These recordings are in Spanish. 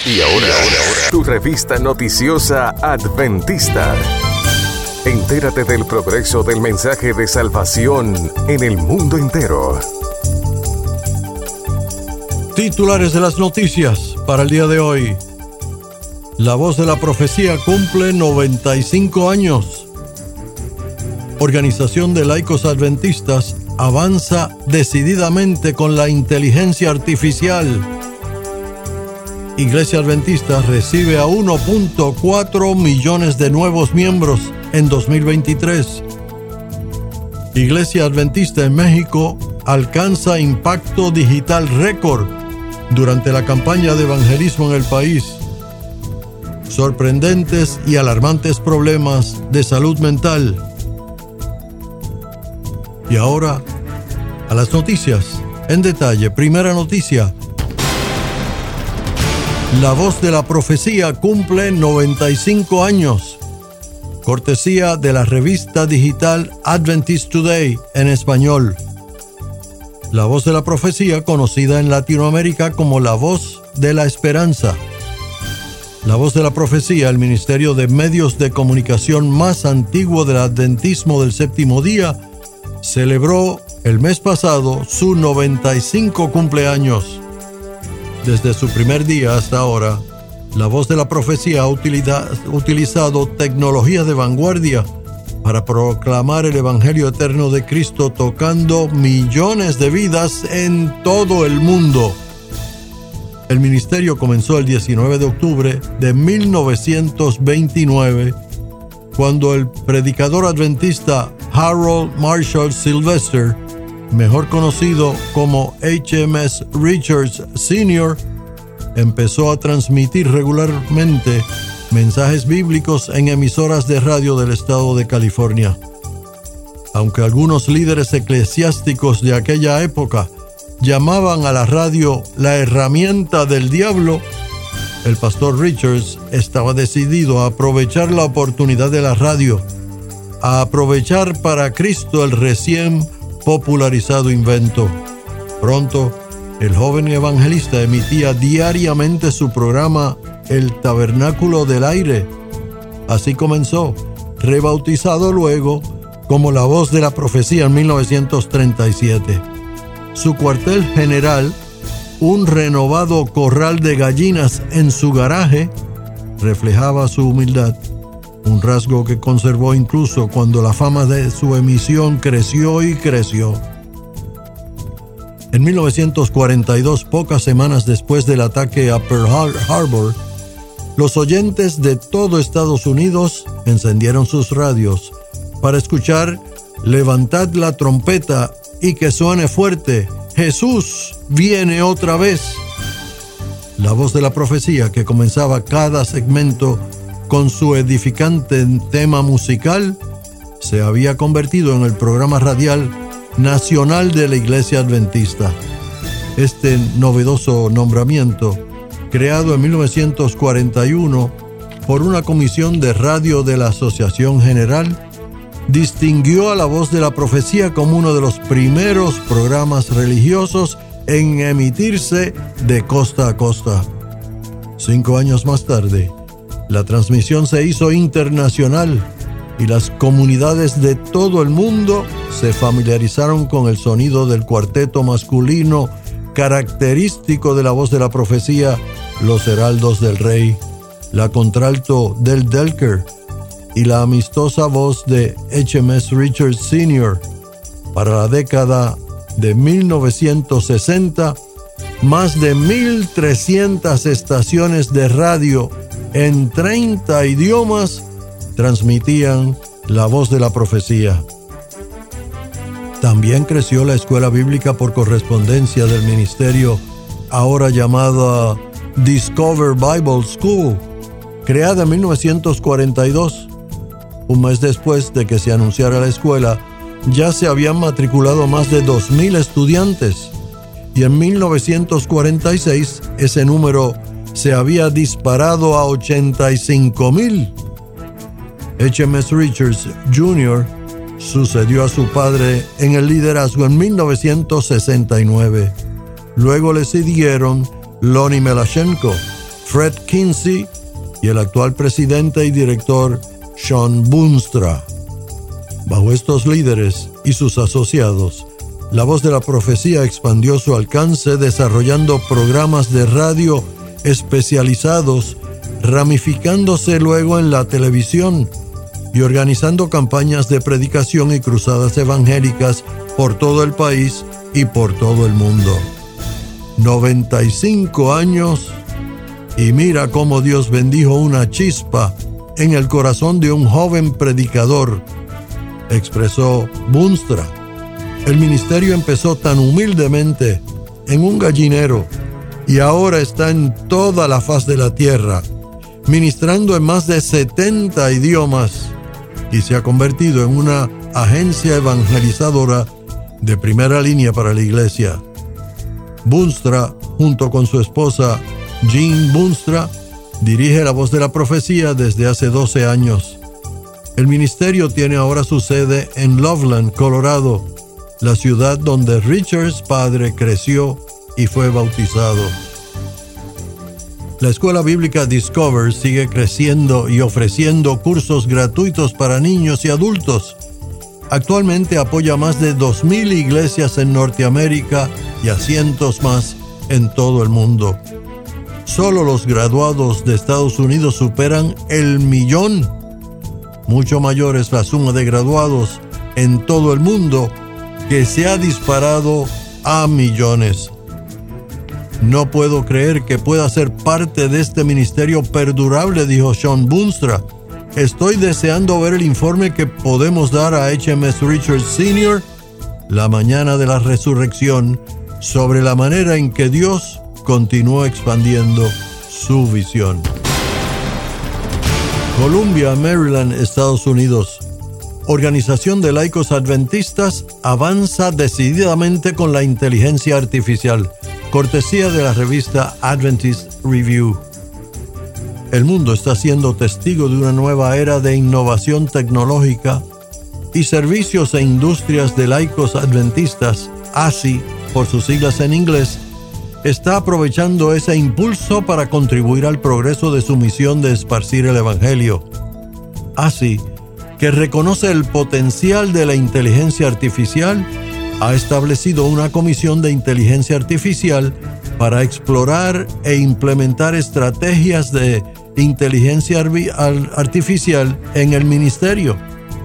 Y ahora, tu revista noticiosa Adventista. Entérate del progreso del mensaje de salvación en el mundo entero. Titulares de las noticias para el día de hoy. La Voz de la Profecía cumple 95 años. Organización de Laicos Adventistas avanza decididamente con la inteligencia artificial. Iglesia Adventista recibe a 1.4 millones de nuevos miembros en 2023. Iglesia Adventista en México alcanza impacto digital récord durante la campaña de evangelismo en el país. Sorprendentes y alarmantes problemas de salud mental. Y ahora, a las noticias en detalle. Primera noticia. La Voz de la Profecía cumple 95 años. Cortesía de la revista digital Adventist Today en español. La Voz de la Profecía, conocida en Latinoamérica como la Voz de la Esperanza. La Voz de la Profecía, el ministerio de medios de comunicación más antiguo del adventismo del séptimo día, celebró el mes pasado su 95 cumpleaños. Desde su primer día hasta ahora, la Voz de la Profecía ha utilizado tecnología de vanguardia para proclamar el Evangelio eterno de Cristo, tocando millones de vidas en todo el mundo. El ministerio comenzó el 19 de octubre de 1929, cuando el predicador adventista Harold Marshall Sylvester, mejor conocido como HMS Richards Sr., empezó a transmitir regularmente mensajes bíblicos en emisoras de radio del estado de California. Aunque algunos líderes eclesiásticos de aquella época llamaban a la radio la herramienta del diablo, el pastor Richards estaba decidido a aprovechar la oportunidad de la radio, a aprovechar para Cristo el recién popularizado invento. Pronto, el joven evangelista emitía diariamente su programa El Tabernáculo del Aire. Así comenzó, rebautizado luego como La Voz de la Profecía en 1937. Su cuartel general, un renovado corral de gallinas en su garaje, reflejaba su humildad, un rasgo que conservó incluso cuando la fama de su emisión creció y creció. En 1942, pocas semanas después del ataque a Pearl Harbor, los oyentes de todo Estados Unidos encendieron sus radios para escuchar «Levantad la trompeta y que suene fuerte, Jesús viene otra vez». La Voz de la Profecía, que comenzaba cada segmento con su edificante tema musical, se había convertido en el programa radial nacional de la Iglesia Adventista. Este novedoso nombramiento, creado en 1941 por una comisión de radio de la Asociación General, distinguió a La Voz de la Profecía como uno de los primeros programas religiosos en emitirse de costa a costa. 5 años más tarde, la transmisión se hizo internacional y las comunidades de todo el mundo se familiarizaron con el sonido del cuarteto masculino característico de La Voz de la Profecía, los Heraldos del Rey, la contralto del Delker y la amistosa voz de HMS Richards Sr. Para la década de 1960, más de 1,300 estaciones de radio en 30 idiomas transmitían La Voz de la Profecía. También creció la escuela bíblica por correspondencia del ministerio, ahora llamada Discover Bible School, creada en 1942. Un mes después de que se anunciara la escuela, ya se habían matriculado más de 2,000 estudiantes, y en 1946 ese número se había disparado a 85,000. HMS Richards Jr. sucedió a su padre en el liderazgo en 1969. Luego le siguieron Lonnie Melashenko, Fred Kinsey y el actual presidente y director Shawn Boonstra. Bajo estos líderes y sus asociados, la voz de la profecía expandió su alcance desarrollando programas de radio especializados, ramificándose luego en la televisión y organizando campañas de predicación y cruzadas evangélicas por todo el país y por todo el mundo. 95 años y mira cómo Dios bendijo una chispa en el corazón de un joven predicador, expresó Boonstra. El ministerio empezó tan humildemente en un gallinero y ahora está en toda la faz de la tierra, ministrando en más de 70 idiomas y se ha convertido en una agencia evangelizadora de primera línea para la iglesia. Boonstra, junto con su esposa Jean Boonstra, dirige la voz de la profecía desde hace 12 años. El ministerio tiene ahora su sede en Loveland, Colorado, la ciudad donde Richards padre creció y fue bautizado. La escuela bíblica Discover sigue creciendo y ofreciendo cursos gratuitos para niños y adultos. Actualmente apoya a más de 2,000 iglesias en Norteamérica y a cientos más en todo el mundo. Solo los graduados de Estados Unidos superan el 1,000,000. Mucho mayor es la suma de graduados en todo el mundo, que se ha disparado a millones. No puedo creer que pueda ser parte de este ministerio perdurable, dijo Shawn Boonstra. Estoy deseando ver el informe que podemos dar a HMS Richards Sr. la mañana de la resurrección sobre la manera en que Dios continuó expandiendo su visión. Columbia, Maryland, Estados Unidos. Organización de Laicos Adventistas avanza decididamente con la inteligencia artificial, cortesía de la revista Adventist Review. El mundo está siendo testigo de una nueva era de innovación tecnológica y servicios e industrias de laicos adventistas, ASI, por sus siglas en inglés, está aprovechando ese impulso para contribuir al progreso de su misión de esparcir el Evangelio. ASI, que reconoce el potencial de la inteligencia artificial, ha establecido una comisión de inteligencia artificial para explorar e implementar estrategias de inteligencia artificial en el ministerio.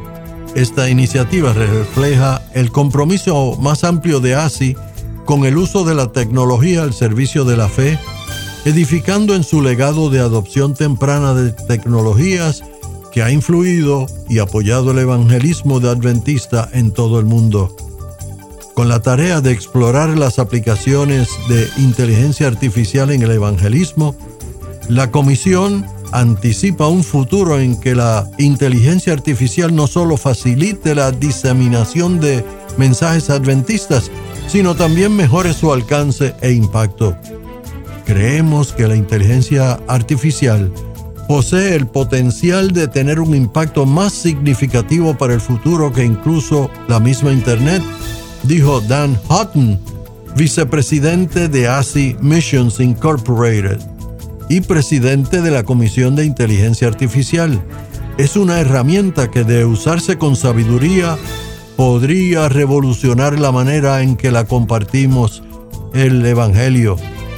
Esta iniciativa refleja el compromiso más amplio de ASI con el uso de la tecnología al servicio de la fe, edificando en su legado de adopción temprana de tecnologías que ha influido y apoyado el evangelismo de adventista en todo el mundo. Con la tarea de explorar las aplicaciones de inteligencia artificial en el evangelismo, la comisión anticipa un futuro en que la inteligencia artificial no solo facilite la diseminación de mensajes adventistas, sino también mejore su alcance e impacto. Creemos que la inteligencia artificial posee el potencial de tener un impacto más significativo para el futuro que incluso la misma Internet, dijo Dan Houghton, vicepresidente de ASI Missions Incorporated y presidente de la Comisión de Inteligencia Artificial. Es una herramienta que, de usarse con sabiduría, podría revolucionar la manera en que la compartimos el Evangelio.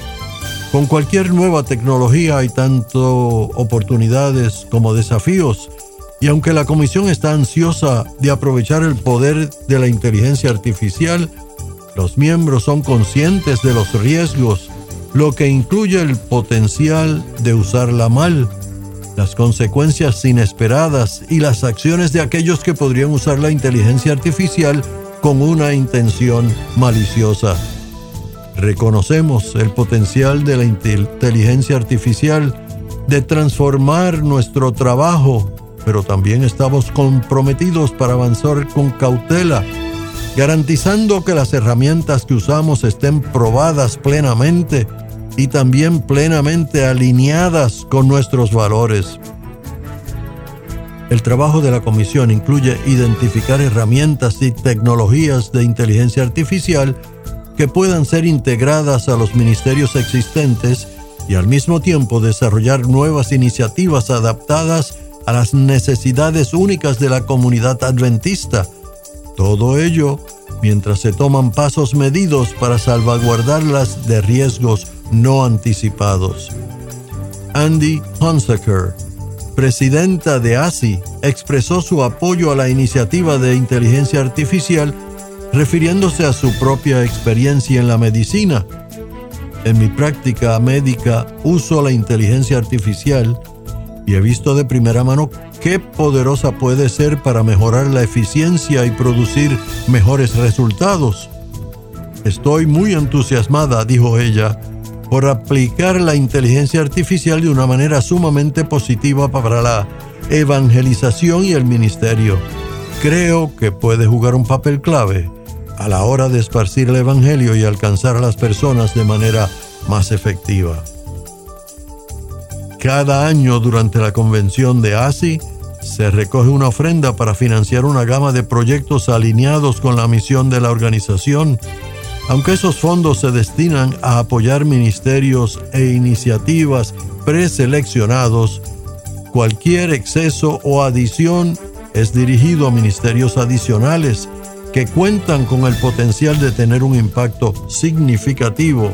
Con cualquier nueva tecnología hay tanto oportunidades como desafíos, y aunque la Comisión está ansiosa de aprovechar el poder de la inteligencia artificial, los miembros son conscientes de los riesgos, lo que incluye el potencial de usarla mal, las consecuencias inesperadas y las acciones de aquellos que podrían usar la inteligencia artificial con una intención maliciosa. Reconocemos el potencial de la inteligencia artificial de transformar nuestro trabajo, pero también estamos comprometidos para avanzar con cautela, garantizando que las herramientas que usamos estén probadas plenamente y también plenamente alineadas con nuestros valores. El trabajo de la comisión incluye identificar herramientas y tecnologías de inteligencia artificial que puedan ser integradas a los ministerios existentes y al mismo tiempo desarrollar nuevas iniciativas adaptadas a las necesidades únicas de la comunidad adventista. Todo ello mientras se toman pasos medidos para salvaguardarlas de riesgos no anticipados. Andy Hunsaker, presidenta de ASI, expresó su apoyo a la iniciativa de inteligencia artificial, refiriéndose a su propia experiencia en la medicina. En mi práctica médica uso la inteligencia artificial y he visto de primera mano qué poderosa puede ser para mejorar la eficiencia y producir mejores resultados. Estoy muy entusiasmada, dijo ella, por aplicar la inteligencia artificial de una manera sumamente positiva para la evangelización y el ministerio. Creo que puede jugar un papel clave a la hora de esparcir el evangelio y alcanzar a las personas de manera más efectiva. Cada año durante la convención de ASI se recoge una ofrenda para financiar una gama de proyectos alineados con la misión de la organización. Aunque esos fondos se destinan a apoyar ministerios e iniciativas preseleccionados, cualquier exceso o adición es dirigido a ministerios adicionales que cuentan con el potencial de tener un impacto significativo.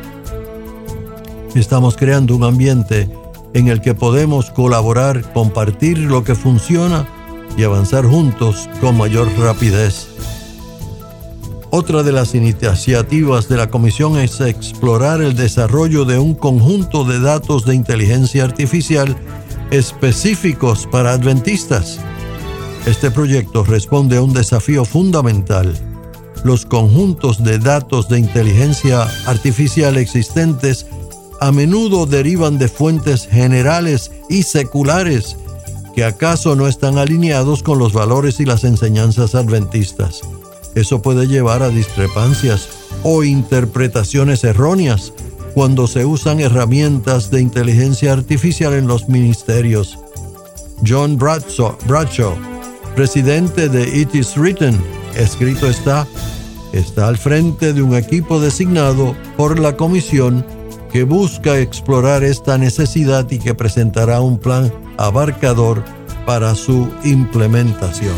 Estamos creando un ambiente en el que podemos colaborar, compartir lo que funciona y avanzar juntos con mayor rapidez. Otra de las iniciativas de la Comisión es explorar el desarrollo de un conjunto de datos de inteligencia artificial específicos para adventistas. Este proyecto responde a un desafío fundamental. Los conjuntos de datos de inteligencia artificial existentes a menudo derivan de fuentes generales y seculares que acaso no están alineados con los valores y las enseñanzas adventistas. Eso puede llevar a discrepancias o interpretaciones erróneas cuando se usan herramientas de inteligencia artificial en los ministerios. John Bradshaw, presidente de It Is Written, escrito está al frente de un equipo designado por la comisión que busca explorar esta necesidad y que presentará un plan abarcador para su implementación.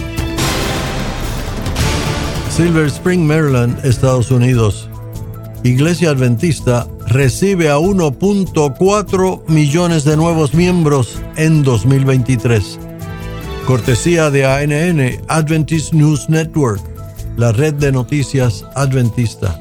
Silver Spring, Maryland, Estados Unidos. Iglesia Adventista recibe a 1.4 millones de nuevos miembros en 2023. Cortesía de ANN, Adventist News Network, la red de noticias adventista.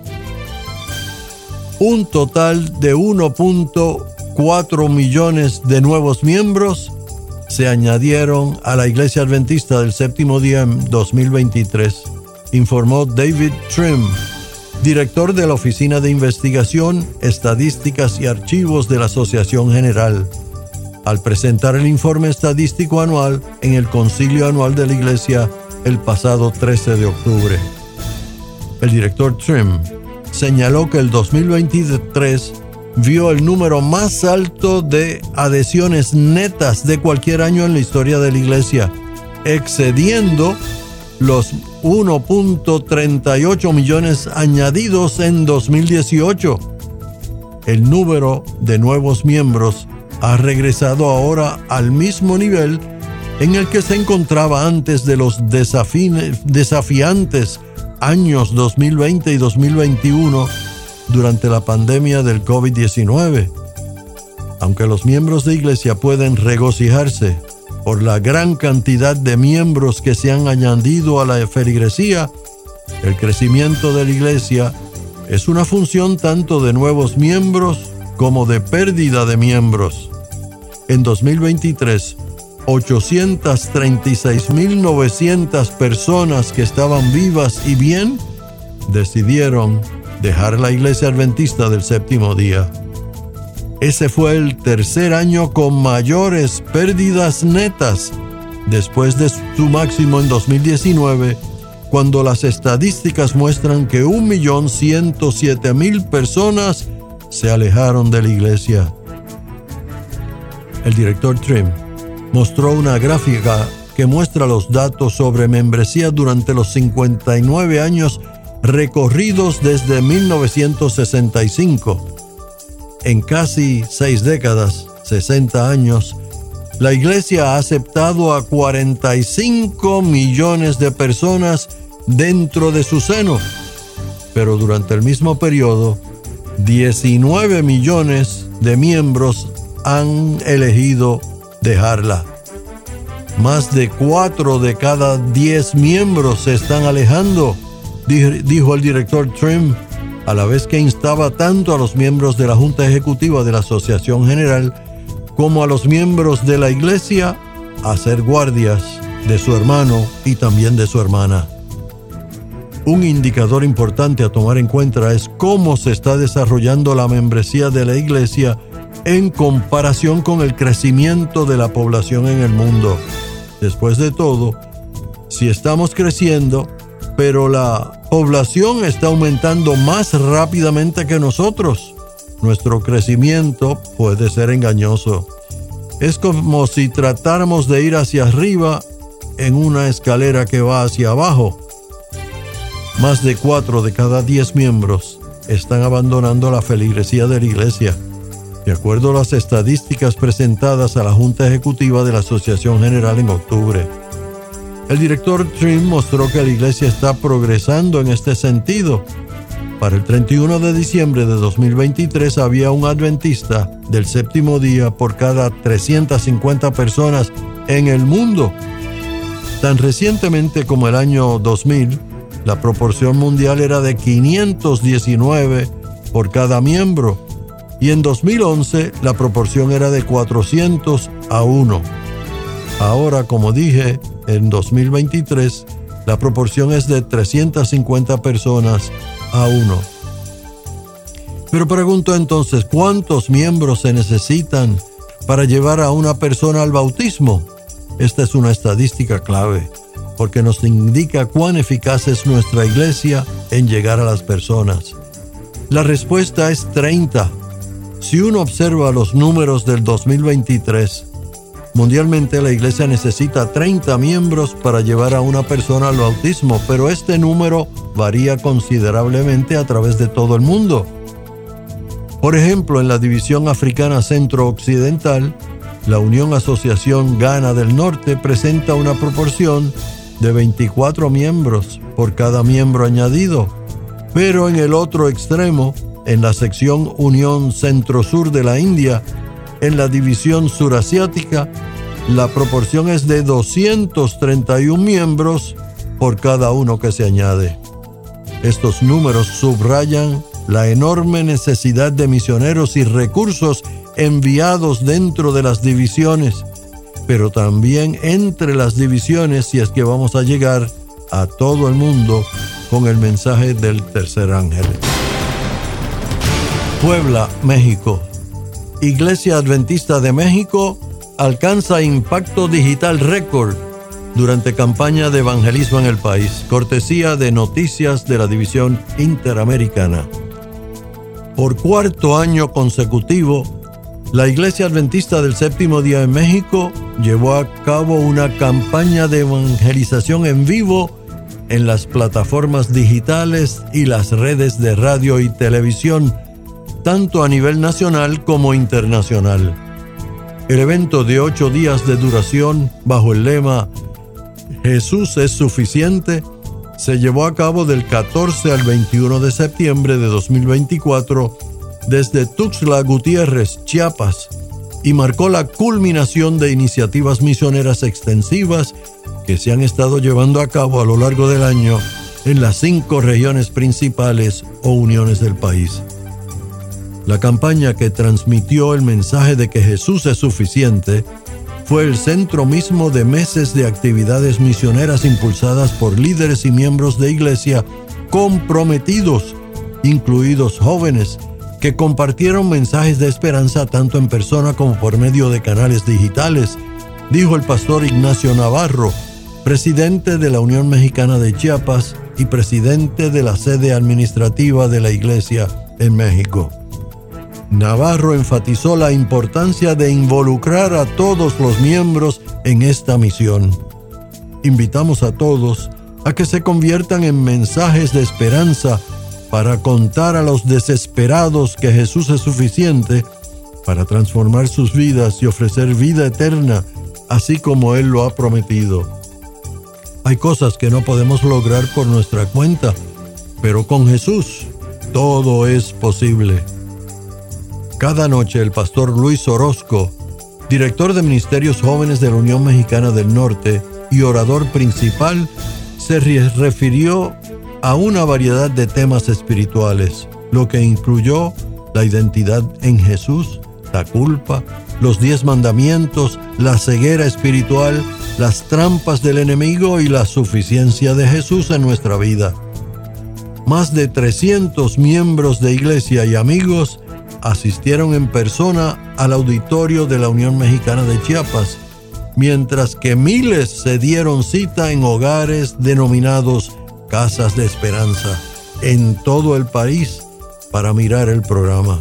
Un total de 1.4 millones de nuevos miembros se añadieron a la Iglesia Adventista del Séptimo Día en 2023, informó David Trim, director de la Oficina de Investigación, Estadísticas y Archivos de la Asociación General, al presentar el informe estadístico anual en el Concilio Anual de la Iglesia el pasado 13 de octubre. El director Trim señaló que el 2023 vio el número más alto de adhesiones netas de cualquier año en la historia de la Iglesia, excediendo los 1.38 millones añadidos en 2018. El número de nuevos miembros ha regresado ahora al mismo nivel en el que se encontraba antes de los desafiantes años 2020 y 2021 durante la pandemia del COVID-19. Aunque los miembros de iglesia pueden regocijarse por la gran cantidad de miembros que se han añadido a la feligresía, el crecimiento de la iglesia es una función tanto de nuevos miembros como de pérdida de miembros. En 2023, 836.900 personas que estaban vivas y bien decidieron dejar la Iglesia Adventista del Séptimo Día. Ese fue el tercer año con mayores pérdidas netas después de su máximo en 2019, cuando las estadísticas muestran que 1.107.000 personas se alejaron de la iglesia. El director Trim mostró una gráfica que muestra los datos sobre membresía durante los 59 años recorridos desde 1965. en casi 6 décadas, 60 años, la Iglesia ha aceptado a 45 millones de personas dentro de su seno, pero durante el mismo periodo, 19 millones de miembros han elegido dejarla. Más de 4 de cada 10 miembros se están alejando, dijo el director Trim, a la vez que instaba tanto a los miembros de la Junta Ejecutiva de la Asociación General como a los miembros de la Iglesia a ser guardias de su hermano y también de su hermana. Un indicador importante a tomar en cuenta es cómo se está desarrollando la membresía de la Iglesia en comparación con el crecimiento de la población en el mundo. Después de todo, si estamos creciendo, pero la población está aumentando más rápidamente que nosotros, nuestro crecimiento puede ser engañoso. Es como si tratáramos de ir hacia arriba en una escalera que va hacia abajo. Más de 4 de cada 10 miembros están abandonando la feligresía de la Iglesia, de acuerdo a las estadísticas presentadas a la Junta Ejecutiva de la Asociación General en octubre. El director Trim mostró que la Iglesia está progresando en este sentido. Para el 31 de diciembre de 2023 había un adventista del séptimo día por cada 350 personas en el mundo. Tan recientemente como el año 2000, la proporción mundial era de 519 por cada miembro, y en 2011 la proporción era de 400 a 1. Ahora, como dije, en 2023 la proporción es de 350 personas a 1. Pero pregunto entonces, ¿cuántos miembros se necesitan para llevar a una persona al bautismo? Esta es una estadística clave, porque nos indica cuán eficaz es nuestra iglesia en llegar a las personas. La respuesta es 30. Si uno observa los números del 2023, mundialmente la iglesia necesita 30 miembros para llevar a una persona al bautismo, pero este número varía considerablemente a través de todo el mundo. Por ejemplo, en la división africana centro-occidental, la Unión Asociación Ghana del Norte presenta una proporción de 24 miembros por cada miembro añadido, pero en el otro extremo, en la sección Unión Centro-Sur de la India, en la división surasiática, la proporción es de 231 miembros por cada uno que se añade. Estos números subrayan la enorme necesidad de misioneros y recursos enviados dentro de las divisiones, pero también entre las divisiones si es que vamos a llegar a todo el mundo con el mensaje del tercer ángel. Puebla, México. Iglesia Adventista de México alcanza impacto digital récord durante campaña de evangelismo en el país, cortesía de Noticias de la División Interamericana. Por cuarto año consecutivo, la Iglesia Adventista del Séptimo Día en México llevó a cabo una campaña de evangelización en vivo en las plataformas digitales y las redes de radio y televisión, tanto a nivel nacional como internacional. El evento de 8 días de duración, bajo el lema Jesús es suficiente, se llevó a cabo del 14 al 21 de septiembre de 2024 desde Tuxtla Gutiérrez, Chiapas, y marcó la culminación de iniciativas misioneras extensivas que se han estado llevando a cabo a lo largo del año en las 5 regiones principales o uniones del país. La campaña que transmitió el mensaje de que Jesús es suficiente fue el centro mismo de meses de actividades misioneras impulsadas por líderes y miembros de iglesia comprometidos, incluidos jóvenes, que compartieron mensajes de esperanza tanto en persona como por medio de canales digitales, dijo el pastor Ignacio Navarro, presidente de la Unión Mexicana de Chiapas y presidente de la sede administrativa de la Iglesia en México. Navarro enfatizó la importancia de involucrar a todos los miembros en esta misión. Invitamos a todos a que se conviertan en mensajes de esperanza para contar a los desesperados que Jesús es suficiente para transformar sus vidas y ofrecer vida eterna, así como Él lo ha prometido. Hay cosas que no podemos lograr por nuestra cuenta, pero con Jesús todo es posible. Cada noche el pastor Luis Orozco, director de Ministerios Jóvenes de la Unión Mexicana del Norte y orador principal, se refirió a una variedad de temas espirituales, lo que incluyó la identidad en Jesús, la culpa, los 10 mandamientos, la ceguera espiritual, las trampas del enemigo y la suficiencia de Jesús en nuestra vida. Más de 300 miembros de iglesia y amigos asistieron en persona al auditorio de la Unión Mexicana de Chiapas, mientras que miles se dieron cita en hogares denominados Casas de Esperanza en todo el país para mirar el programa.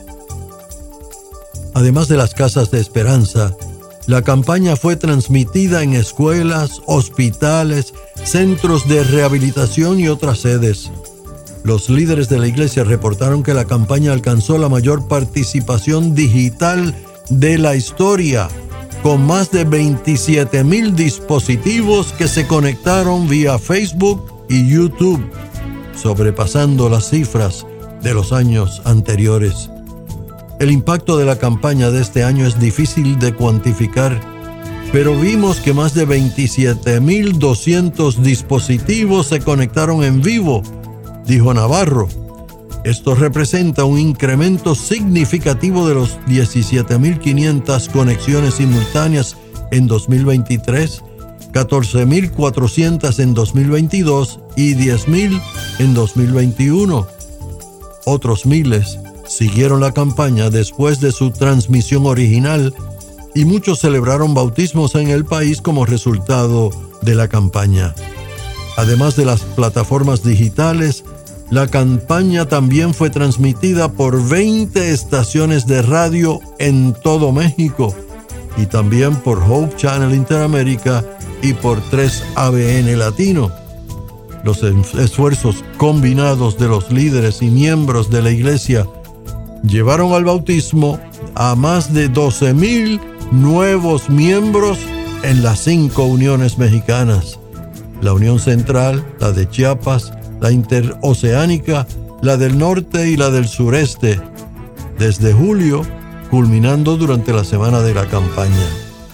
Además de las Casas de Esperanza, la campaña fue transmitida en escuelas, hospitales, centros de rehabilitación y otras sedes. Los líderes de la iglesia reportaron que la campaña alcanzó la mayor participación digital de la historia, con más de 27,000 dispositivos que se conectaron vía Facebook y YouTube, sobrepasando las cifras de los años anteriores. El impacto de la campaña de este año es difícil de cuantificar, pero vimos que más de 27,200 dispositivos se conectaron en vivo, dijo Navarro. Esto representa un incremento significativo de los 17,500 conexiones simultáneas en 2023, 14,400 en 2022 y 10,000 en 2021. Otros miles siguieron la campaña después de su transmisión original y muchos celebraron bautismos en el país como resultado de la campaña. Además de las plataformas digitales, la campaña también fue transmitida por 20 estaciones de radio en todo México y también por Hope Channel Interamérica y por 3 ABN Latino. Los esfuerzos combinados de los líderes y miembros de la iglesia llevaron al bautismo a más de 12,000 nuevos miembros en las 5 uniones mexicanas: la Unión Central, la de Chiapas, la Interoceánica, la del Norte y la del Sureste, desde julio, culminando durante la semana de la campaña.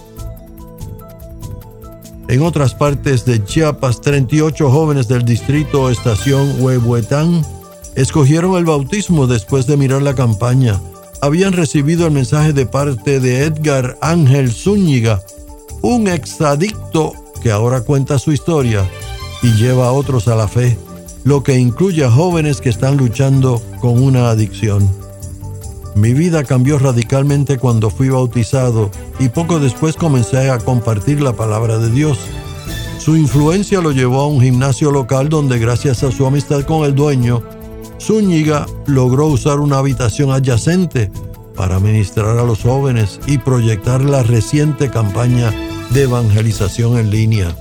En otras partes de Chiapas, 38 jóvenes del distrito Estación Huehuetán escogieron el bautismo después de mirar la campaña. Habían recibido el mensaje de parte de Edgar Ángel Zúñiga, un exadicto que ahora cuenta su historia y lleva a otros a la fe, lo que incluye a jóvenes que están luchando con una adicción. Mi vida cambió radicalmente cuando fui bautizado y poco después comencé a compartir la palabra de Dios. Su influencia lo llevó a un gimnasio local donde, gracias a su amistad con el dueño, Zúñiga logró usar una habitación adyacente para ministrar a los jóvenes y proyectar la reciente campaña de evangelización en línea.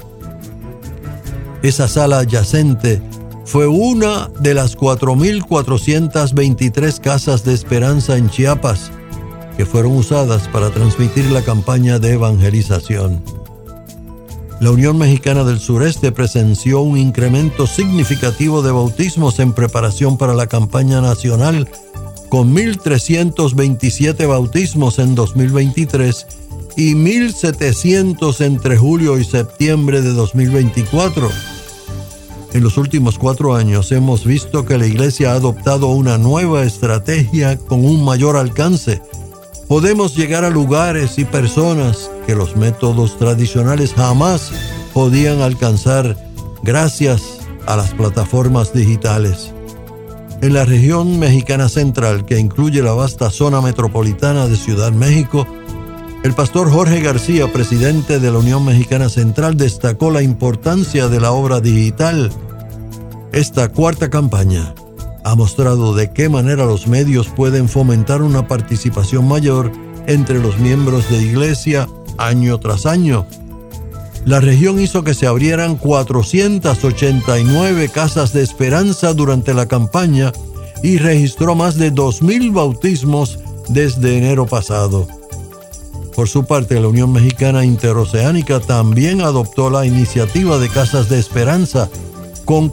Esa sala adyacente fue una de las 4,423 casas de esperanza en Chiapas que fueron usadas para transmitir la campaña de evangelización. La Unión Mexicana del Sureste presenció un incremento significativo de bautismos en preparación para la campaña nacional, con 1,327 bautismos en 2023 y 1,700 entre julio y septiembre de 2024. En los últimos 4 años hemos visto que la iglesia ha adoptado una nueva estrategia con un mayor alcance. Podemos llegar a lugares y personas que los métodos tradicionales jamás podían alcanzar gracias a las plataformas digitales. En la región mexicana central, que incluye la vasta zona metropolitana de Ciudad México, el pastor Jorge García, presidente de la Unión Mexicana Central, destacó la importancia de la obra digital. Esta cuarta campaña ha mostrado de qué manera los medios pueden fomentar una participación mayor entre los miembros de iglesia año tras año. La región hizo que se abrieran 489 casas de esperanza durante la campaña y registró más de 2,000 bautismos desde enero pasado. Por su parte, la Unión Mexicana Interoceánica también adoptó la iniciativa de Casas de Esperanza, con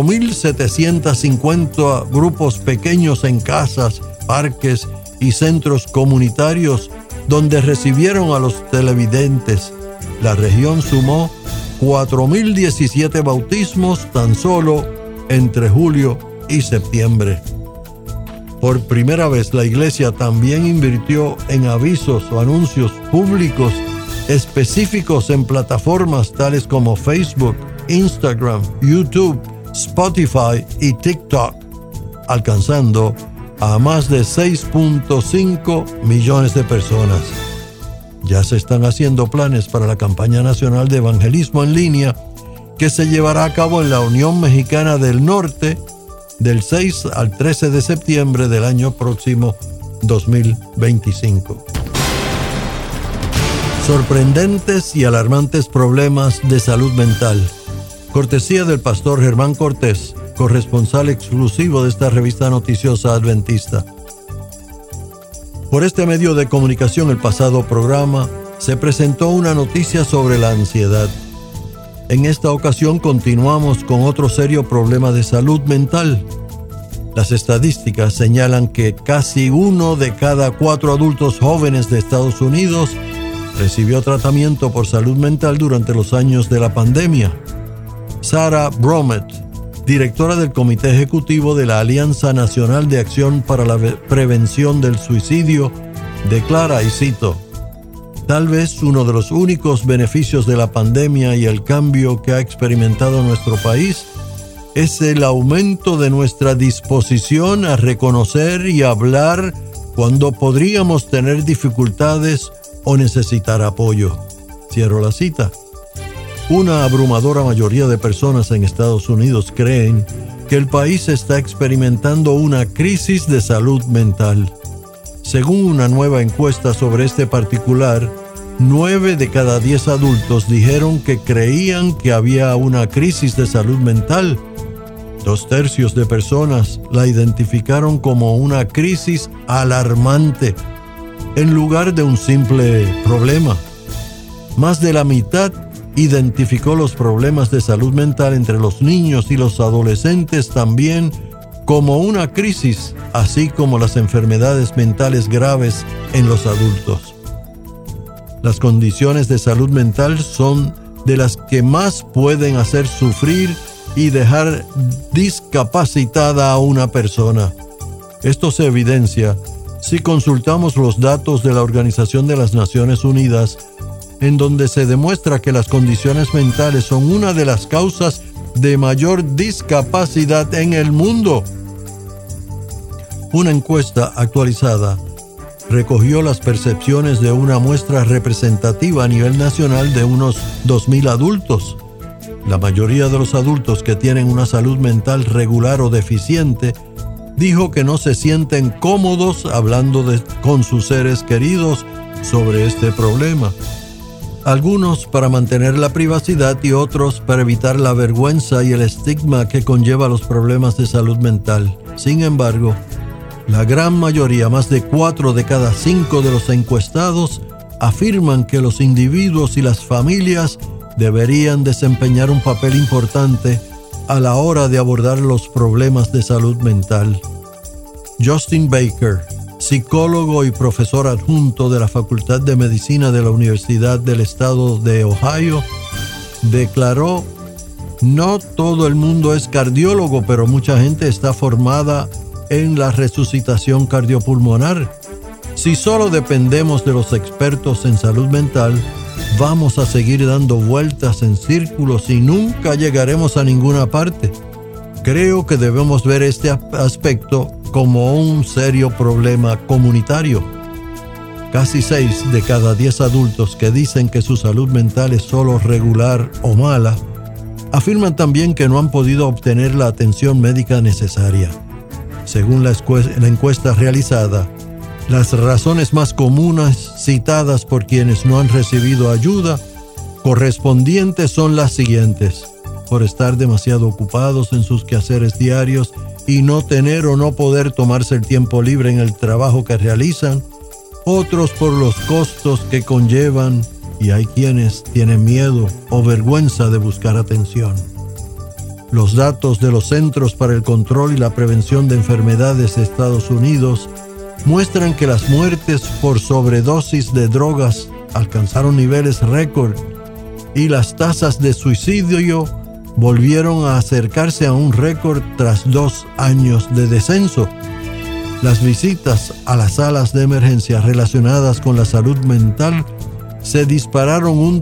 4,750 grupos pequeños en casas, parques y centros comunitarios donde recibieron a los televidentes. La región sumó 4,017 bautismos tan solo entre julio y septiembre. Por primera vez, la iglesia también invirtió en avisos o anuncios públicos específicos en plataformas tales como Facebook, Instagram, YouTube, Spotify y TikTok, alcanzando a más de 6.5 millones de personas. Ya se están haciendo planes para la campaña nacional de evangelismo en línea que se llevará a cabo en la Unión Mexicana del Norte del 6 al 13 de septiembre del año próximo 2025. Sorprendentes y alarmantes problemas de salud mental. Cortesía del pastor Germán Cortés, corresponsal exclusivo de esta revista noticiosa adventista. Por este medio de comunicación, el pasado programa se presentó una noticia sobre la ansiedad. En esta ocasión continuamos con otro serio problema de salud mental. Las estadísticas señalan que casi 1 de cada 4 adultos jóvenes de Estados Unidos recibió tratamiento por salud mental durante los años de la pandemia. Sarah Bromet, directora del Comité Ejecutivo de la Alianza Nacional de Acción para la Prevención del Suicidio, declara, y cito: "Tal vez uno de los únicos beneficios de la pandemia y el cambio que ha experimentado nuestro país es el aumento de nuestra disposición a reconocer y hablar cuando podríamos tener dificultades o necesitar apoyo". Cierro la cita. Una abrumadora mayoría de personas en Estados Unidos creen que el país está experimentando una crisis de salud mental. Según una nueva encuesta sobre este particular, 9 de cada 10 adultos dijeron que creían que había una crisis de salud mental. 2/3 de personas la identificaron como una crisis alarmante, en lugar de un simple problema. Más de la mitad identificó los problemas de salud mental entre los niños y los adolescentes también como una crisis, así como las enfermedades mentales graves en los adultos. Las condiciones de salud mental son de las que más pueden hacer sufrir y dejar discapacitada a una persona. Esto se evidencia si consultamos los datos de la Organización de las Naciones Unidas, en donde se demuestra que las condiciones mentales son una de las causas de mayor discapacidad en el mundo. Una encuesta actualizada recogió las percepciones de una muestra representativa a nivel nacional de unos 2,000 adultos. La mayoría de los adultos que tienen una salud mental regular o deficiente dijo que no se sienten cómodos hablando con sus seres queridos sobre este problema. Algunos para mantener la privacidad y otros para evitar la vergüenza y el estigma que conlleva los problemas de salud mental. Sin embargo, la gran mayoría, más de 4 de cada 5 de los encuestados, afirman que los individuos y las familias deberían desempeñar un papel importante a la hora de abordar los problemas de salud mental. Justin Baker, psicólogo y profesor adjunto de la Facultad de Medicina de la Universidad del Estado de Ohio, declaró: "No todo el mundo es cardiólogo, pero mucha gente está formada en la resucitación cardiopulmonar. Si solo dependemos de los expertos en salud mental, vamos a seguir dando vueltas en círculos y nunca llegaremos a ninguna parte. Creo que debemos ver este aspecto como un serio problema comunitario". Casi 6 de cada 10 adultos que dicen que su salud mental es solo regular o mala, afirman también que no han podido obtener la atención médica necesaria. Según la encuesta realizada, las razones más comunes citadas por quienes no han recibido ayuda correspondientes son las siguientes: por estar demasiado ocupados en sus quehaceres diarios y no tener o no poder tomarse el tiempo libre en el trabajo que realizan, otros por los costos que conllevan, y hay quienes tienen miedo o vergüenza de buscar atención. Los datos de los Centros para el Control y la Prevención de Enfermedades de Estados Unidos muestran que las muertes por sobredosis de drogas alcanzaron niveles récord y las tasas de suicidio volvieron a acercarse a un récord tras 2 años de descenso. Las visitas a las salas de emergencia relacionadas con la salud mental se dispararon un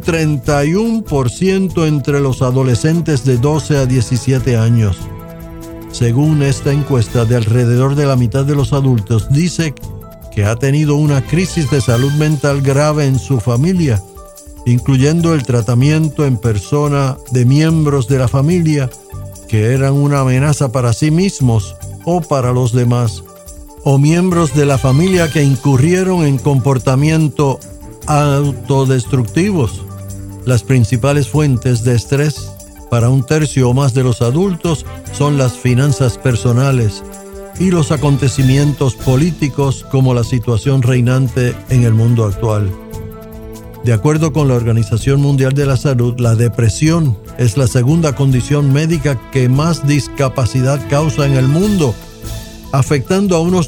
31% entre los adolescentes de 12 a 17 años. Según esta encuesta, de alrededor de la mitad de los adultos dice que ha tenido una crisis de salud mental grave en su familia, incluyendo el tratamiento en persona de miembros de la familia que eran una amenaza para sí mismos o para los demás, o miembros de la familia que incurrieron en comportamiento autodestructivos. Las principales fuentes de estrés para un tercio o más de los adultos son las finanzas personales y los acontecimientos políticos, como la situación reinante en el mundo actual. De acuerdo con la Organización Mundial de la Salud, la depresión es la segunda condición médica que más discapacidad causa en el mundo, afectando a unos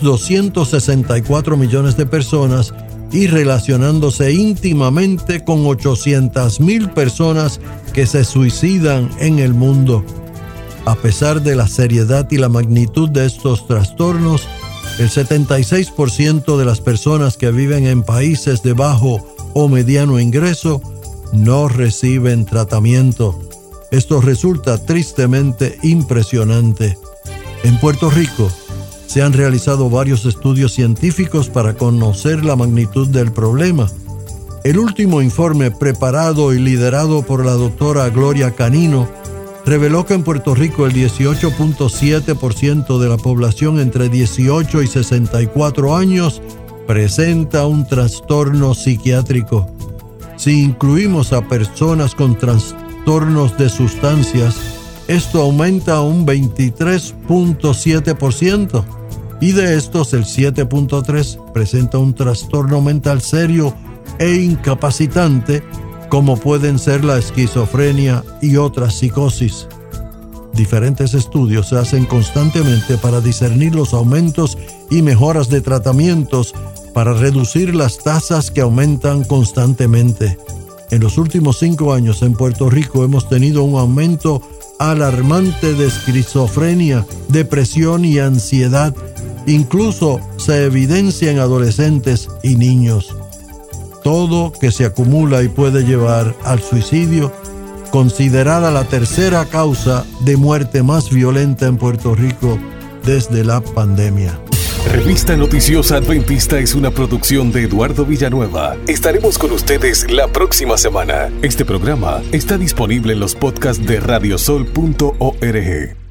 264 millones de personas y relacionándose íntimamente con 800,000 personas que se suicidan en el mundo. A pesar de la seriedad y la magnitud de estos trastornos, el 76% de las personas que viven en países de bajo o mediano ingreso no reciben tratamiento. Esto resulta tristemente impresionante. En Puerto Rico se han realizado varios estudios científicos para conocer la magnitud del problema. El último informe, preparado y liderado por la doctora Gloria Canino, reveló que en Puerto Rico el 18.7% de la población entre 18 y 64 años presenta un trastorno psiquiátrico. Si incluimos a personas con trastornos de sustancias, esto aumenta a un 23.7%, y de estos el 7.3% presenta un trastorno mental serio e incapacitante, como pueden ser la esquizofrenia y otras psicosis. Diferentes estudios se hacen constantemente para discernir los aumentos y mejoras de tratamientos para reducir las tasas que aumentan constantemente. En los últimos 5 años en Puerto Rico hemos tenido un aumento alarmante de esquizofrenia, depresión y ansiedad. Incluso se evidencia en adolescentes y niños. Todo que se acumula y puede llevar al suicidio, considerada la tercera causa de muerte más violenta en Puerto Rico desde la pandemia. Revista Noticiosa Adventista es una producción de Eduardo Villanueva. Estaremos con ustedes la próxima semana. Este programa está disponible en los podcasts de radiosol.org.